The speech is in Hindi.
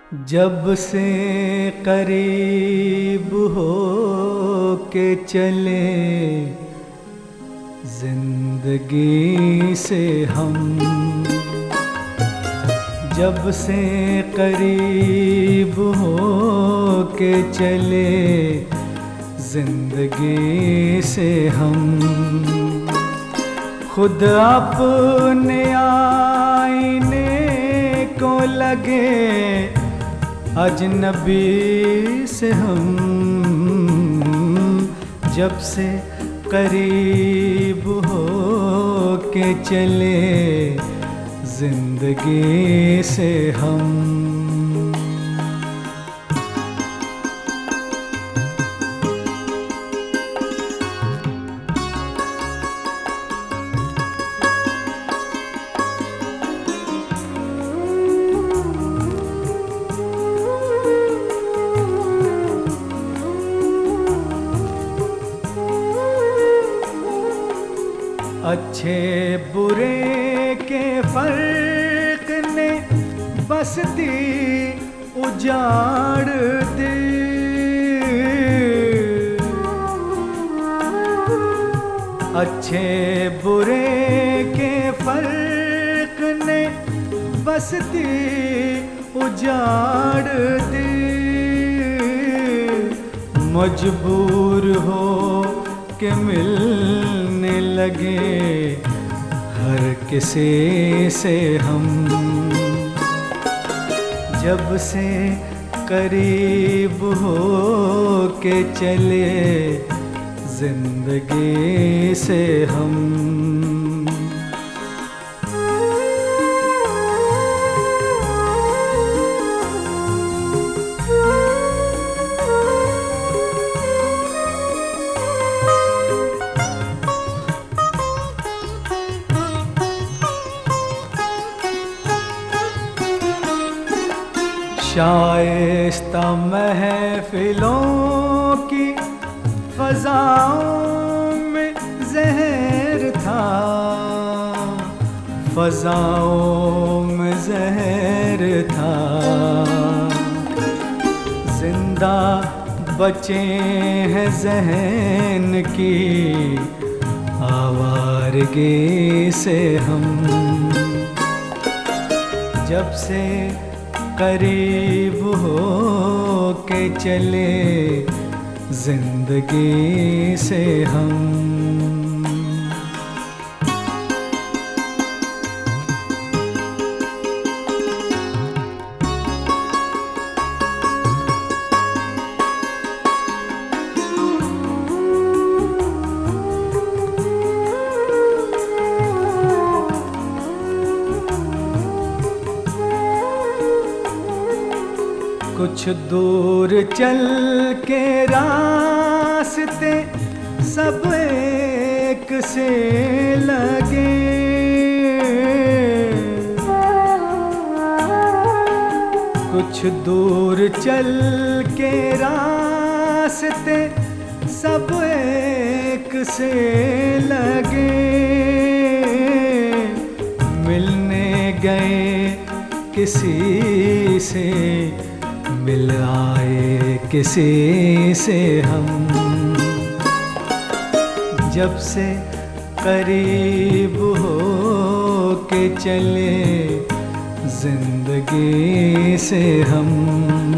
जब से करीब हो के चले जिंदगी से हम, जब से करीब हो के चले जिंदगी से हम, खुद अपने आईने को लगे अजनबी से हम। जब से करीब हो के चले जिंदगी से हम। अच्छे बुरे के फर्क ने बस्ती उजाड़ दी, अच्छे बुरे के फर्क ने बस्ती उजाड़ दी। मजबूर हो के मिलने लगे हर किसी से हम। जब से करीब हो के चले जिंदगी से हम। शाइस्ता महफिलों की फ़ज़ाओं में ज़हर था, फ़ज़ाओं में ज़हर था। जिंदा बचे हैं ज़हन की आवारगी से हम। जब से करीब हो के चले जिंदगी से हम। कुछ दूर चल के रास्ते सब एक से लगे, कुछ दूर चल के रास्ते सब एक से लगे। मिलने गए किसी से मिल आए किसी से हम। जब से करीब हो के चले जिंदगी से हम।